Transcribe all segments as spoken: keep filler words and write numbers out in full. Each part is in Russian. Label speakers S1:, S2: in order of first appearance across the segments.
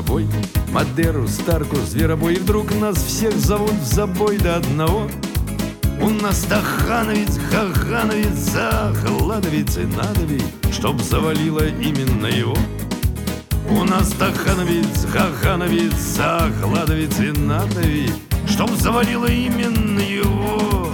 S1: собой Мадеру, Старку, Зверобой. И вдруг нас всех зовут в забой до одного. У нас Стахановец, Хахановец, Захладовец и надо, чтоб завалило именно его. У нас Стахановец, Хахановец, Захладовец и надо, чтоб завалило именно его.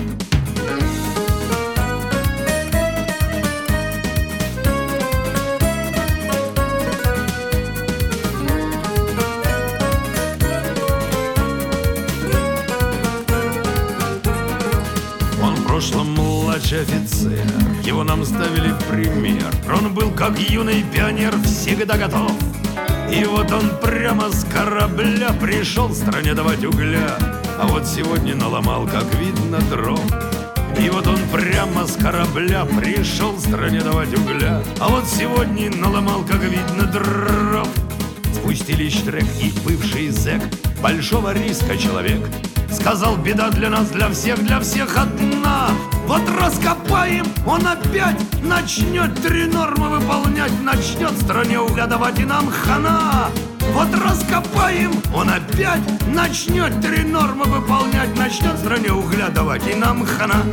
S1: В прошлом младший офицер, его нам ставили в пример. Он был как юный пионер, всегда готов. И вот он прямо с корабля пришел стране давать угля. А вот сегодня наломал, как видно, дров. И вот он прямо с корабля пришел стране давать угля. А вот сегодня наломал, как видно, дров. Спустили штрек и бывший зэк, большого риска человек, сказал: беда для нас, для всех, для всех одна. Вот раскопаем, он опять начнет три нормы выполнять, начнет стране угля давать, и нам хана. Вот раскопаем, он опять начнет три нормы выполнять, начнет стране угля давать, и нам хана.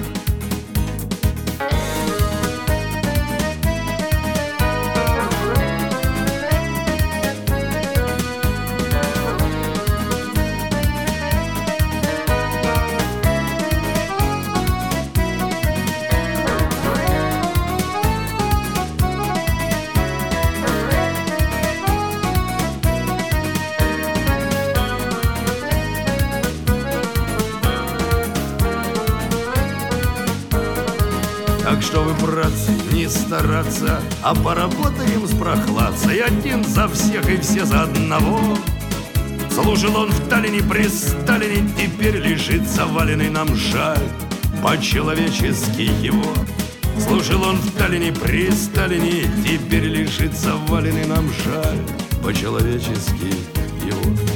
S1: Так что вы, братцы, не стараться, а поработаем с прохладцей. Один за всех и все за одного. Служил он в Таллине при Сталине, теперь лежит заваленный, нам жаль по-человечески его. Служил он в Таллине при Сталине, теперь лежит заваленный, нам жаль по-человечески его.